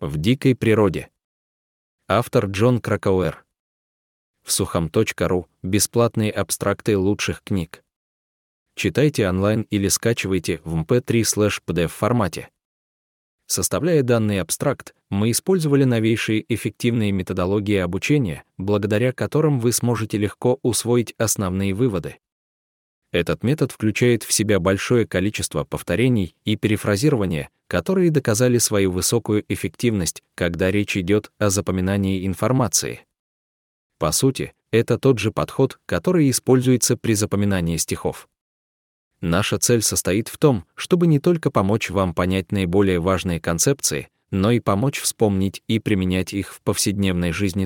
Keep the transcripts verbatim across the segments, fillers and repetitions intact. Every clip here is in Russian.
В дикой природе. Автор Джон Кракауэр. В сухом точка ру бесплатные абстракты лучших книг. Читайте онлайн или скачивайте в эм пэ три слэш пи ди эф формате. Составляя данный абстракт, мы использовали новейшие эффективные методологии обучения, благодаря которым вы сможете легко усвоить основные выводы. Этот метод включает в себя большое количество повторений и перефразирования, которые доказали свою высокую эффективность, когда речь идет о запоминании информации. По сути, это тот же подход, который используется при запоминании стихов. Наша цель состоит в том, чтобы не только помочь вам понять наиболее важные концепции, но и помочь вспомнить и применять их в повседневной жизни.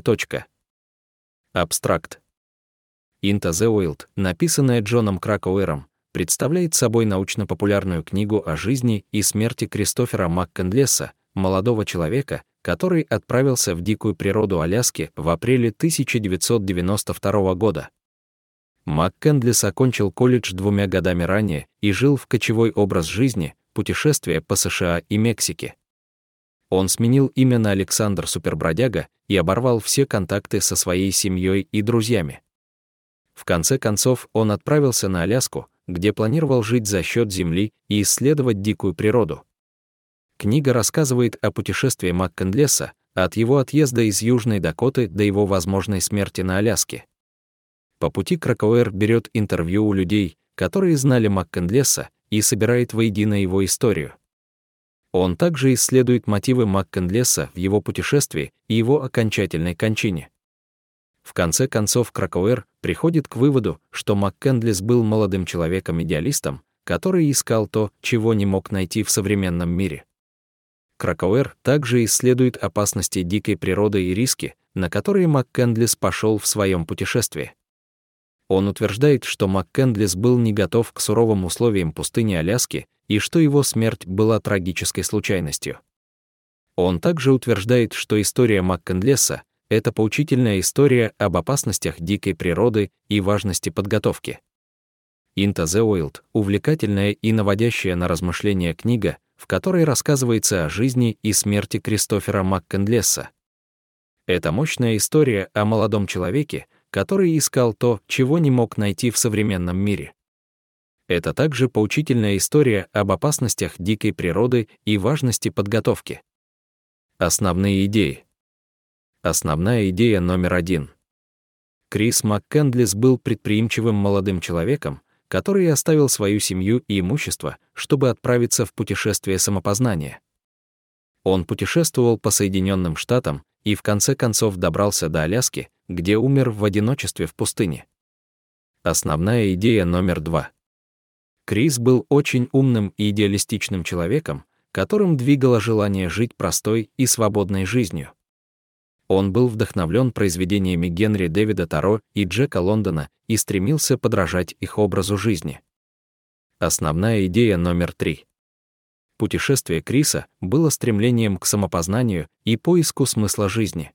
Абстракт. Into the Wild, написанная Джоном Кракауэром, представляет собой научно-популярную книгу о жизни и смерти Кристофера МакКэндлеса, молодого человека, который отправился в дикую природу Аляски в апреле тысяча девятьсот девяносто второго года. МакКэндлес окончил колледж двумя годами ранее и жил в кочевой образ жизни, путешествия по США и Мексике. Он сменил имя на Александр Супербродяга и оборвал все контакты со своей семьей и друзьями. В конце концов, он отправился на Аляску, где планировал жить за счет земли и исследовать дикую природу. Книга рассказывает о путешествии МакКэндлеса, от его отъезда из Южной Дакоты до его возможной смерти на Аляске. По пути Кракауэр берет интервью у людей, которые знали МакКэндлеса, и собирает воедино его историю. Он также исследует мотивы МакКэндлеса в его путешествии и его окончательной кончине. В конце концов, Кракауэр приходит к выводу, что МакКэндлес был молодым человеком-идеалистом, который искал то, чего не мог найти в современном мире. Кракауэр также исследует опасности дикой природы и риски, на которые МакКэндлес пошел в своем путешествии. Он утверждает, что МакКэндлес был не готов к суровым условиям пустыни Аляски и что его смерть была трагической случайностью. Он также утверждает, что история МакКэндлеса — это поучительная история об опасностях дикой природы и важности подготовки. Into the Wild — увлекательная и наводящая на размышления книга, в которой рассказывается о жизни и смерти Кристофера МакКэндлеса. Это мощная история о молодом человеке, который искал то, чего не мог найти в современном мире. Это также поучительная история об опасностях дикой природы и важности подготовки. Основные идеи. Основная идея номер один. Крис МакКэндлес был предприимчивым молодым человеком, который оставил свою семью и имущество, чтобы отправиться в путешествие самопознания. Он путешествовал по Соединенным Штатам и в конце концов добрался до Аляски, где умер в одиночестве в пустыне. Основная идея номер два. Крис был очень умным и идеалистичным человеком, которым двигало желание жить простой и свободной жизнью. Он был вдохновлен произведениями Генри Дэвида Торо и Джека Лондона и стремился подражать их образу жизни. Основная идея номер три. Путешествие Криса было стремлением к самопознанию и поиску смысла жизни.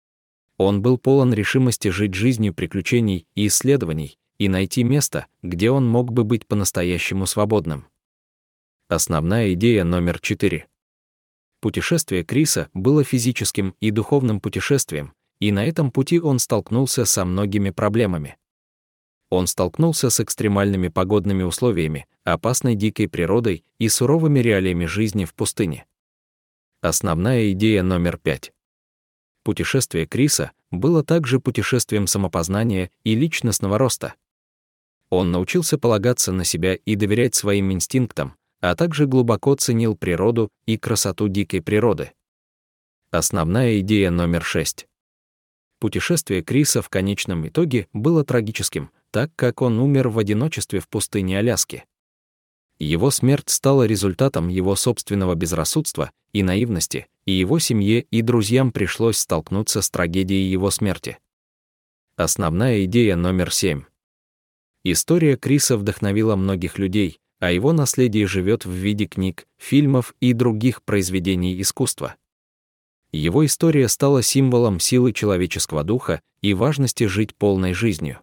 Он был полон решимости жить жизнью приключений и исследований и найти место, где он мог бы быть по-настоящему свободным. Основная идея номер четыре. Путешествие Криса было физическим и духовным путешествием, и на этом пути он столкнулся со многими проблемами. Он столкнулся с экстремальными погодными условиями, опасной дикой природой и суровыми реалиями жизни в пустыне. Основная идея номер пять. Путешествие Криса было также путешествием самопознания и личностного роста. Он научился полагаться на себя и доверять своим инстинктам, а также глубоко ценил природу и красоту дикой природы. Основная идея номер шесть. Путешествие Криса в конечном итоге было трагическим, так как он умер в одиночестве в пустыне Аляски. Его смерть стала результатом его собственного безрассудства и наивности, и его семье и друзьям пришлось столкнуться с трагедией его смерти. Основная идея номер семь. История Криса вдохновила многих людей, а его наследие живет в виде книг, фильмов и других произведений искусства. Его история стала символом силы человеческого духа и важности жить полной жизнью.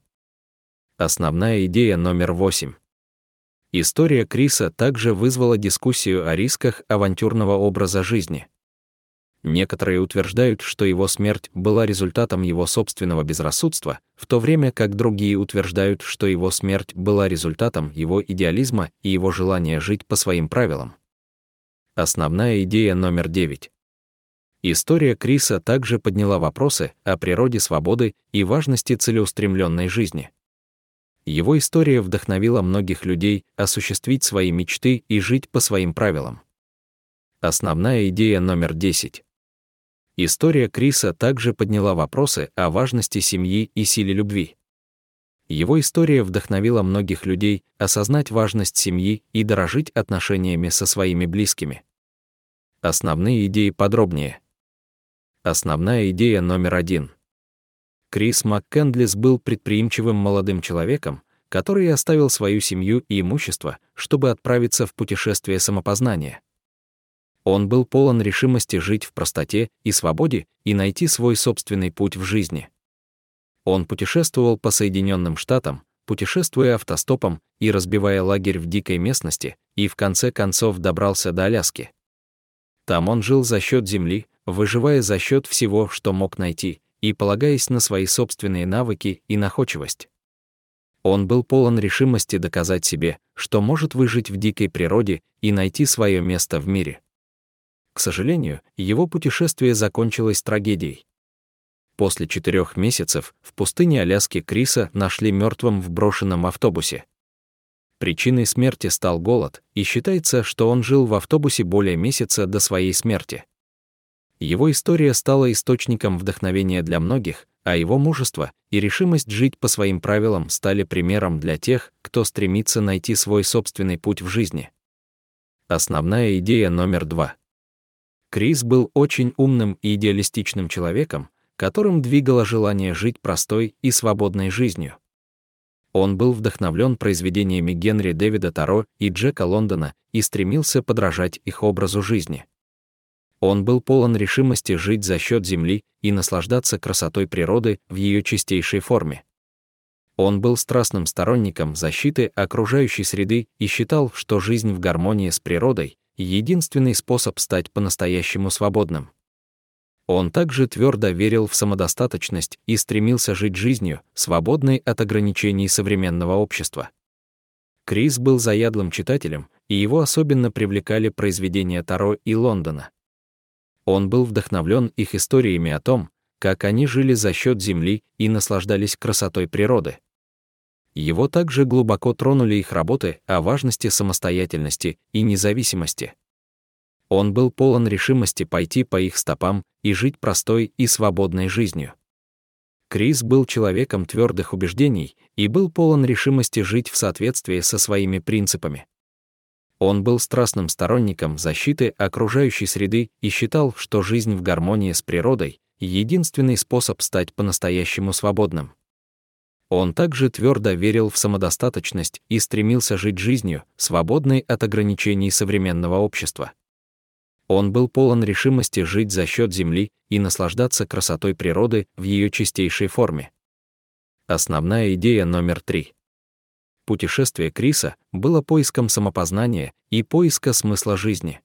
Основная идея номер восемь. История Криса также вызвала дискуссию о рисках авантюрного образа жизни. Некоторые утверждают, что его смерть была результатом его собственного безрассудства, в то время как другие утверждают, что его смерть была результатом его идеализма и его желания жить по своим правилам. Основная идея номер девять. История Криса также подняла вопросы о природе свободы и важности целеустремленной жизни. Его история вдохновила многих людей осуществить свои мечты и жить по своим правилам. Основная идея номер десять. История Криса также подняла вопросы о важности семьи и силе любви. Его история вдохновила многих людей осознать важность семьи и дорожить отношениями со своими близкими. Основные идеи подробнее. Основная идея номер один. Крис МакКэндлес был предприимчивым молодым человеком, который оставил свою семью и имущество, чтобы отправиться в путешествие самопознания. Он был полон решимости жить в простоте и свободе и найти свой собственный путь в жизни. Он путешествовал по Соединенным Штатам, путешествуя автостопом и разбивая лагерь в дикой местности, и в конце концов добрался до Аляски. Там он жил за счет земли, выживая за счет всего, что мог найти, и полагаясь на свои собственные навыки и находчивость. Он был полон решимости доказать себе, что может выжить в дикой природе и найти свое место в мире. К сожалению, его путешествие закончилось трагедией. После четырех месяцев в пустыне Аляски Криса нашли мертвым в брошенном автобусе. Причиной смерти стал голод, и считается, что он жил в автобусе более месяца до своей смерти. Его история стала источником вдохновения для многих, а его мужество и решимость жить по своим правилам стали примером для тех, кто стремится найти свой собственный путь в жизни. Основная идея номер два. Крис был очень умным и идеалистичным человеком, которым двигало желание жить простой и свободной жизнью. Он был вдохновлен произведениями Генри Дэвида Торо и Джека Лондона и стремился подражать их образу жизни. Он был полон решимости жить за счет земли и наслаждаться красотой природы в ее чистейшей форме. Он был страстным сторонником защиты окружающей среды и считал, что жизнь в гармонии с природой — единственный способ стать по-настоящему свободным. Он также твердо верил в самодостаточность и стремился жить жизнью, свободной от ограничений современного общества. Крис был заядлым читателем, и его особенно привлекали произведения Торо и Лондона. Он был вдохновлен их историями о том, как они жили за счет земли и наслаждались красотой природы. Его также глубоко тронули их работы о важности самостоятельности и независимости. Он был полон решимости пойти по их стопам и жить простой и свободной жизнью. Крис был человеком твердых убеждений и был полон решимости жить в соответствии со своими принципами. Он был страстным сторонником защиты окружающей среды и считал, что жизнь в гармонии с природой — единственный способ стать по-настоящему свободным. Он также твердо верил в самодостаточность и стремился жить жизнью, свободной от ограничений современного общества. Он был полон решимости жить за счет земли и наслаждаться красотой природы в ее чистейшей форме. Основная идея номер три. Путешествие Криса было поиском самопознания и поиска смысла жизни.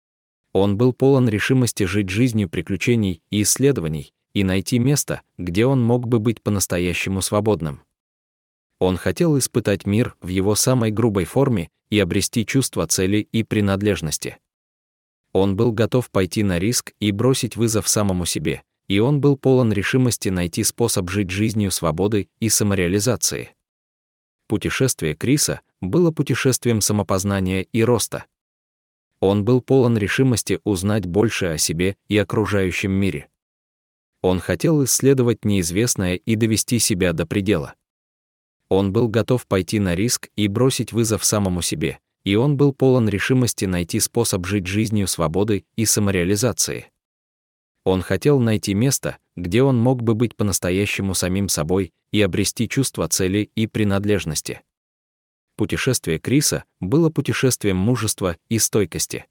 Он был полон решимости жить жизнью приключений и исследований и найти место, где он мог бы быть по-настоящему свободным. Он хотел испытать мир в его самой грубой форме и обрести чувство цели и принадлежности. Он был готов пойти на риск и бросить вызов самому себе, и он был полон решимости найти способ жить жизнью свободы и самореализации. Путешествие Криса было путешествием самопознания и роста. Он был полон решимости узнать больше о себе и окружающем мире. Он хотел исследовать неизвестное и довести себя до предела. Он был готов пойти на риск и бросить вызов самому себе, и он был полон решимости найти способ жить жизнью свободы и самореализации. Он хотел найти место, где он мог бы быть по-настоящему самим собой и обрести чувство цели и принадлежности. Путешествие Криса было путешествием мужества и стойкости.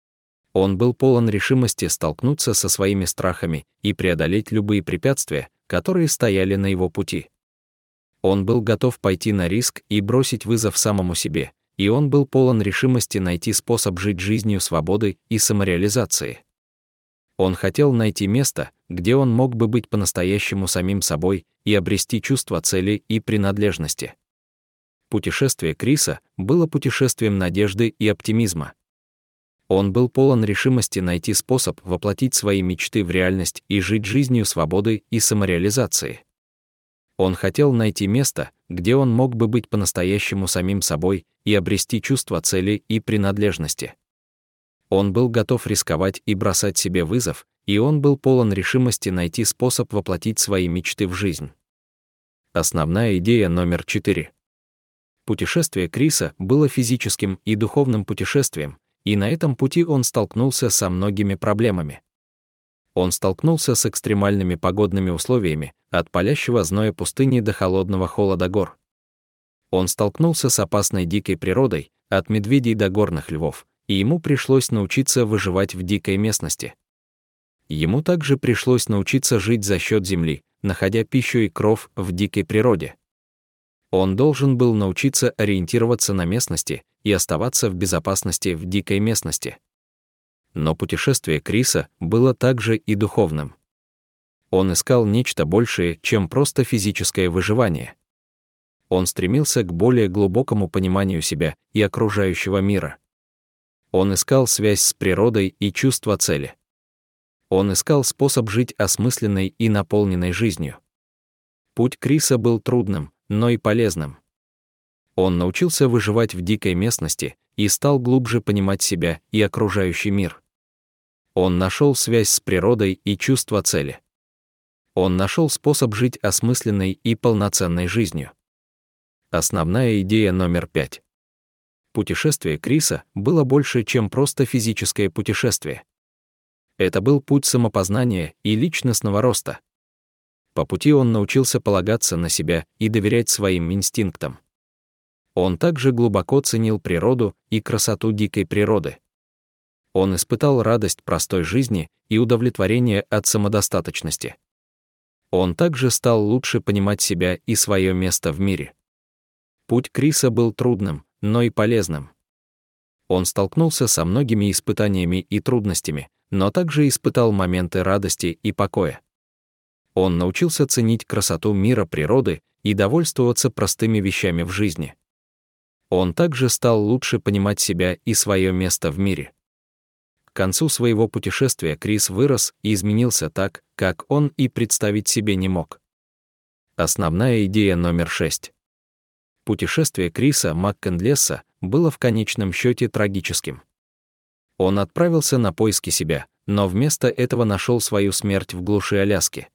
Он был полон решимости столкнуться со своими страхами и преодолеть любые препятствия, которые стояли на его пути. Он был готов пойти на риск и бросить вызов самому себе, и он был полон решимости найти способ жить жизнью свободы и самореализации. Он хотел найти место, где он мог бы быть по-настоящему самим собой и обрести чувство цели и принадлежности. Путешествие Криса было путешествием надежды и оптимизма. Он был полон решимости найти способ воплотить свои мечты в реальность и жить жизнью свободы и самореализации. Он хотел найти место, где он мог бы быть по-настоящему самим собой и обрести чувство цели и принадлежности. Он был готов рисковать и бросать себе вызов, и он был полон решимости найти способ воплотить свои мечты в жизнь. Основная идея номер четыре. Путешествие Криса было физическим и духовным путешествием, и на этом пути он столкнулся со многими проблемами. Он столкнулся с экстремальными погодными условиями, от палящего зноя пустыни до холодного холода гор. Он столкнулся с опасной дикой природой, от медведей до горных львов, и ему пришлось научиться выживать в дикой местности. Ему также пришлось научиться жить за счет земли, находя пищу и кров в дикой природе. Он должен был научиться ориентироваться на местности и оставаться в безопасности в дикой местности. Но путешествие Криса было также и духовным. Он искал нечто большее, чем просто физическое выживание. Он стремился к более глубокому пониманию себя и окружающего мира. Он искал связь с природой и чувство цели. Он искал способ жить осмысленной и наполненной жизнью. Путь Криса был трудным, но и полезным. Он научился выживать в дикой местности и стал глубже понимать себя и окружающий мир. Он нашел связь с природой и чувство цели. Он нашел способ жить осмысленной и полноценной жизнью. Основная идея номер пять. Путешествие Криса было больше, чем просто физическое путешествие. Это был путь самопознания и личностного роста. По пути он научился полагаться на себя и доверять своим инстинктам. Он также глубоко ценил природу и красоту дикой природы. Он испытал радость простой жизни и удовлетворение от самодостаточности. Он также стал лучше понимать себя и свое место в мире. Путь Криса был трудным, но и полезным. Он столкнулся со многими испытаниями и трудностями, но также испытал моменты радости и покоя. Он научился ценить красоту мира природы и довольствоваться простыми вещами в жизни. Он также стал лучше понимать себя и свое место в мире. К концу своего путешествия Крис вырос и изменился так, как он и представить себе не мог. Основная идея номер шесть. Путешествие Криса МакКендлеса было в конечном счете трагическим. Он отправился на поиски себя, но вместо этого нашел свою смерть в глуши Аляски.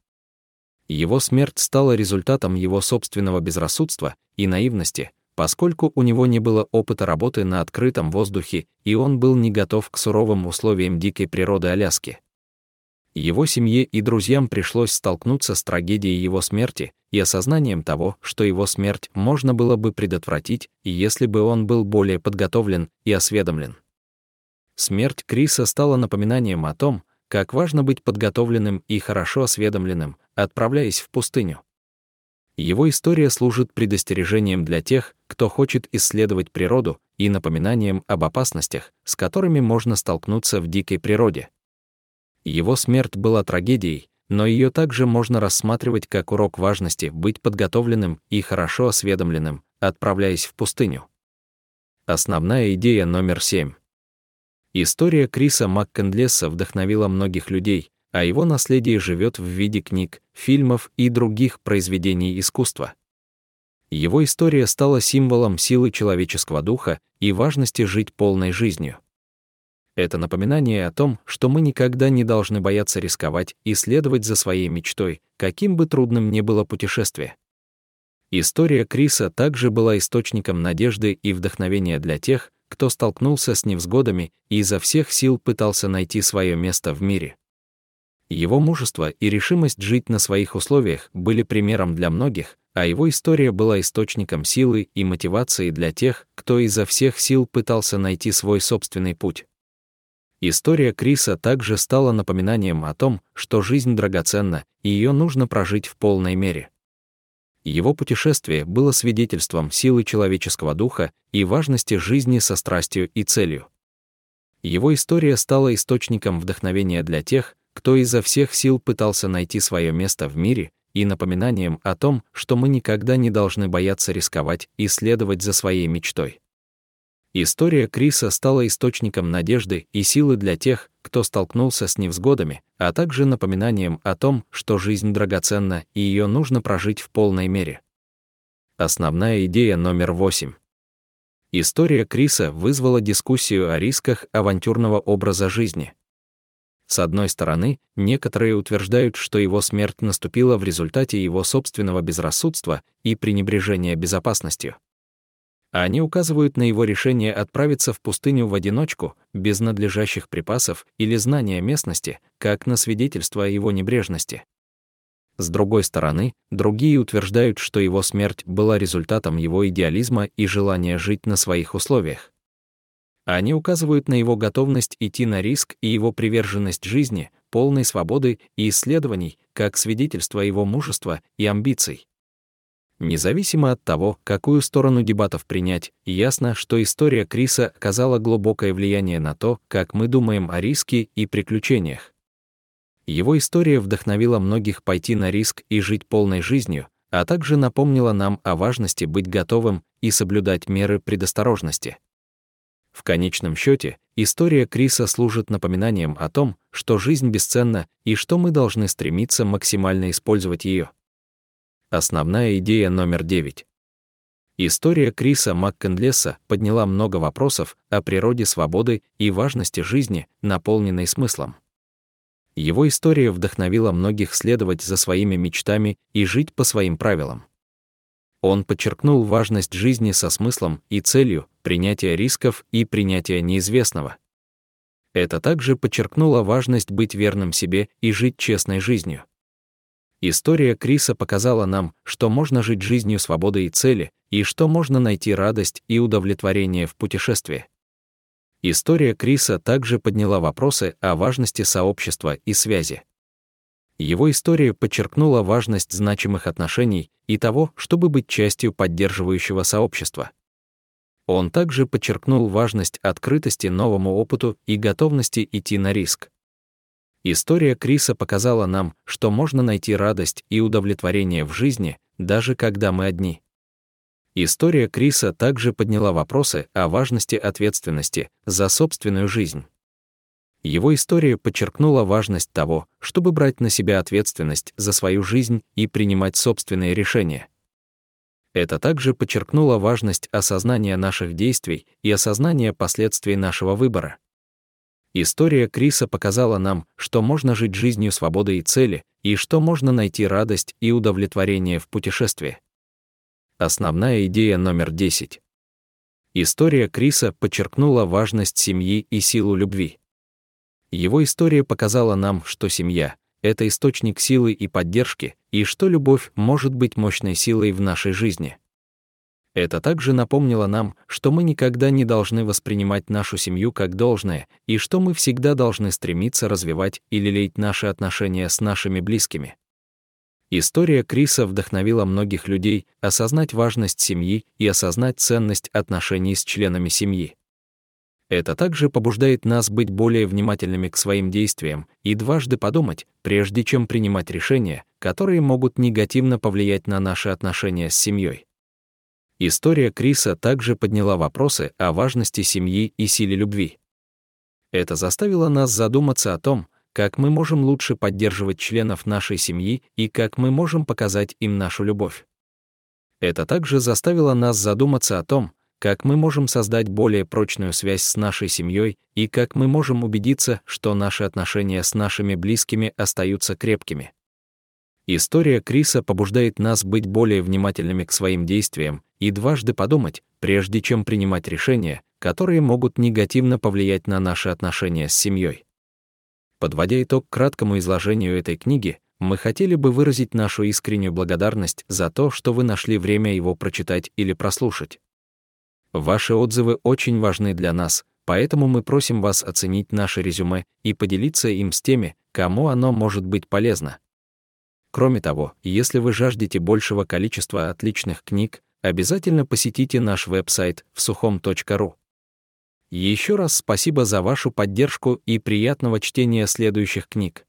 Его смерть стала результатом его собственного безрассудства и наивности, поскольку у него не было опыта работы на открытом воздухе, и он был не готов к суровым условиям дикой природы Аляски. Его семье и друзьям пришлось столкнуться с трагедией его смерти и осознанием того, что его смерть можно было бы предотвратить, если бы он был более подготовлен и осведомлен. Смерть Криса стала напоминанием о том, как важно быть подготовленным и хорошо осведомленным, отправляясь в пустыню. Его история служит предостережением для тех, кто хочет исследовать природу, и напоминанием об опасностях, с которыми можно столкнуться в дикой природе. Его смерть была трагедией, но ее также можно рассматривать как урок важности быть подготовленным и хорошо осведомленным, отправляясь в пустыню. Основная идея номер семь. История Криса МакКендлеса вдохновила многих людей, а его наследие живет в виде книг, фильмов и других произведений искусства. Его история стала символом силы человеческого духа и важности жить полной жизнью. Это напоминание о том, что мы никогда не должны бояться рисковать и следовать за своей мечтой, каким бы трудным ни было путешествие. История Криса также была источником надежды и вдохновения для тех, кто столкнулся с невзгодами и изо всех сил пытался найти свое место в мире. Его мужество и решимость жить на своих условиях были примером для многих, а его история была источником силы и мотивации для тех, кто изо всех сил пытался найти свой собственный путь. История Криса также стала напоминанием о том, что жизнь драгоценна, и ее нужно прожить в полной мере. Его путешествие было свидетельством силы человеческого духа и важности жизни со страстью и целью. Его история стала источником вдохновения для тех, кто изо всех сил пытался найти свое место в мире, и напоминанием о том, что мы никогда не должны бояться рисковать и следовать за своей мечтой. История Криса стала источником надежды и силы для тех, кто столкнулся с невзгодами, а также напоминанием о том, что жизнь драгоценна и ее нужно прожить в полной мере. Основная идея номер восемь. История Криса вызвала дискуссию о рисках авантюрного образа жизни. С одной стороны, некоторые утверждают, что его смерть наступила в результате его собственного безрассудства и пренебрежения безопасностью. Они указывают на его решение отправиться в пустыню в одиночку, без надлежащих припасов или знания местности, как на свидетельство о его небрежности. С другой стороны, другие утверждают, что его смерть была результатом его идеализма и желания жить на своих условиях. Они указывают на его готовность идти на риск и его приверженность жизни, полной свободы и исследований, как свидетельство его мужества и амбиций. Независимо от того, какую сторону дебатов принять, ясно, что история Криса оказала глубокое влияние на то, как мы думаем о риске и приключениях. Его история вдохновила многих пойти на риск и жить полной жизнью, а также напомнила нам о важности быть готовым и соблюдать меры предосторожности. В конечном счете, история Криса служит напоминанием о том, что жизнь бесценна и что мы должны стремиться максимально использовать ее. Основная идея номер девять. История Криса МакКендлеса подняла много вопросов о природе свободы и важности жизни, наполненной смыслом. Его история вдохновила многих следовать за своими мечтами и жить по своим правилам. Он подчеркнул важность жизни со смыслом и целью, принятия рисков и принятия неизвестного. Это также подчеркнуло важность быть верным себе и жить честной жизнью. История Криса показала нам, что можно жить жизнью свободы и цели, и что можно найти радость и удовлетворение в путешествии. История Криса также подняла вопросы о важности сообщества и связи. Его история подчеркнула важность значимых отношений и того, чтобы быть частью поддерживающего сообщества. Он также подчеркнул важность открытости новому опыту и готовности идти на риск. История Криса показала нам, что можно найти радость и удовлетворение в жизни, даже когда мы одни. История Криса также подняла вопросы о важности ответственности за собственную жизнь. Его история подчеркнула важность того, чтобы брать на себя ответственность за свою жизнь и принимать собственные решения. Это также подчеркнуло важность осознания наших действий и осознания последствий нашего выбора. История Криса показала нам, что можно жить жизнью свободы и цели, и что можно найти радость и удовлетворение в путешествии. Основная идея номер десять. История Криса подчеркнула важность семьи и силу любви. Его история показала нам, что семья — это источник силы и поддержки, и что любовь может быть мощной силой в нашей жизни. Это также напомнило нам, что мы никогда не должны воспринимать нашу семью как должное, и что мы всегда должны стремиться развивать и лелеять наши отношения с нашими близкими. История Криса вдохновила многих людей осознать важность семьи и осознать ценность отношений с членами семьи. Это также побуждает нас быть более внимательными к своим действиям и дважды подумать, прежде чем принимать решения, которые могут негативно повлиять на наши отношения с семьей. История Криса также подняла вопросы о важности семьи и силе любви. Это заставило нас задуматься о том, как мы можем лучше поддерживать членов нашей семьи и как мы можем показать им нашу любовь. Это также заставило нас задуматься о том, как мы можем создать более прочную связь с нашей семьей и как мы можем убедиться, что наши отношения с нашими близкими остаются крепкими. История Криса побуждает нас быть более внимательными к своим действиям и дважды подумать, прежде чем принимать решения, которые могут негативно повлиять на наши отношения с семьей. Подводя итог краткому изложению этой книги, мы хотели бы выразить нашу искреннюю благодарность за то, что вы нашли время его прочитать или прослушать. Ваши отзывы очень важны для нас, поэтому мы просим вас оценить наше резюме и поделиться им с теми, кому оно может быть полезно. Кроме того, если вы жаждете большего количества отличных книг, обязательно посетите наш веб-сайт всухом точка ру. Еще раз спасибо за вашу поддержку и приятного чтения следующих книг.